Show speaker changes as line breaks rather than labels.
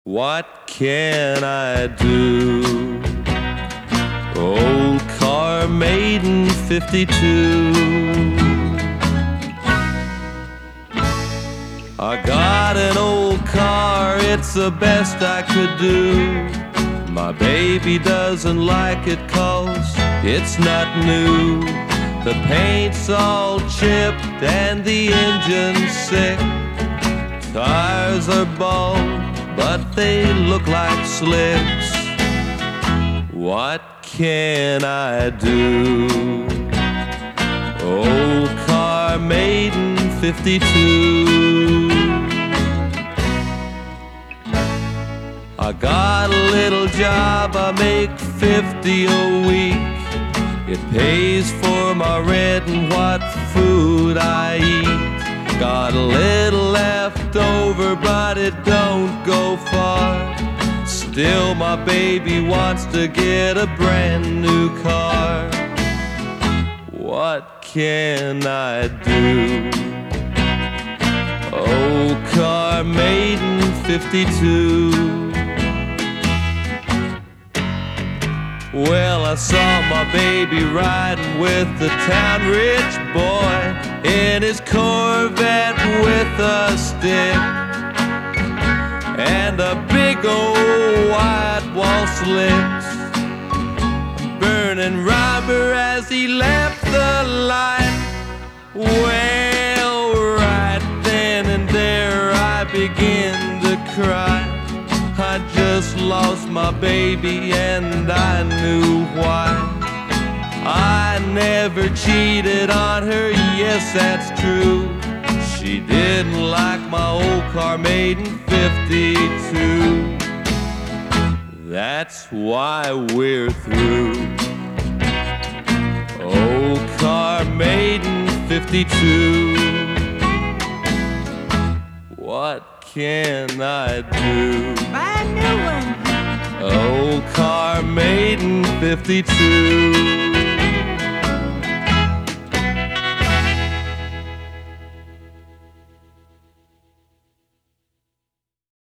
What can I do? Old car maiden 52. I got an old car, it's the best I could do. My baby doesn't like it 'cause it's not new. The paint's all chipped and the engine's sick. Tires are bald, but they look like slicks. What can I do? Old car maiden 52. I got a little job, I make 50 a week. It pays for my rent and what food I eat. Got a little left over, but it don't go far. Still my baby wants to get a brand new car. What can I do? Old car maiden 52. Well, I saw my baby riding with the town rich boy in his Corvette with a stick and a big old white wall slicks, burning rubber as he left the light. Well, right then and there I begin to cry. I just lost my baby and I knew why. I never cheated on her, yes that's true. She didn't like my old car maiden 52. That's why we're through. Old car maiden 52. What can I do?
Buy a new one.
Old car maiden 52.